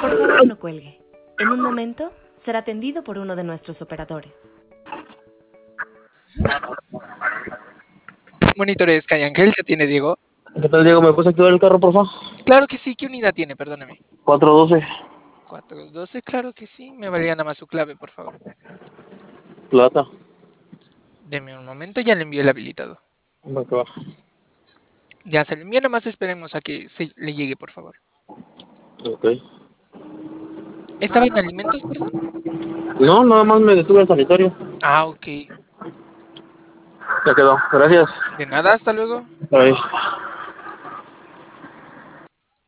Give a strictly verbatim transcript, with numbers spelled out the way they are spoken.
Por favor, no cuelgue. En un momento será atendido por uno de nuestros operadores. Monitores Calle Ángel, ¿ya tiene Diego? ¿Qué tal, Diego? ¿Me puedes activar el carro, por favor? Claro que sí, ¿qué unidad tiene? Perdóneme. cuatro doce. cuatro doce, claro que sí. Me valía nada más su clave, por favor. Plata. Deme un momento, ya le envié el habilitado. Va que va. Ya se le envía, nada más esperemos a que se le llegue, por favor. Ok. ¿Estaba en alimentos, perdón? No, nada más me detuve al sanitario. Ah, ok. Ya quedó. Gracias. De nada, hasta luego. Bye.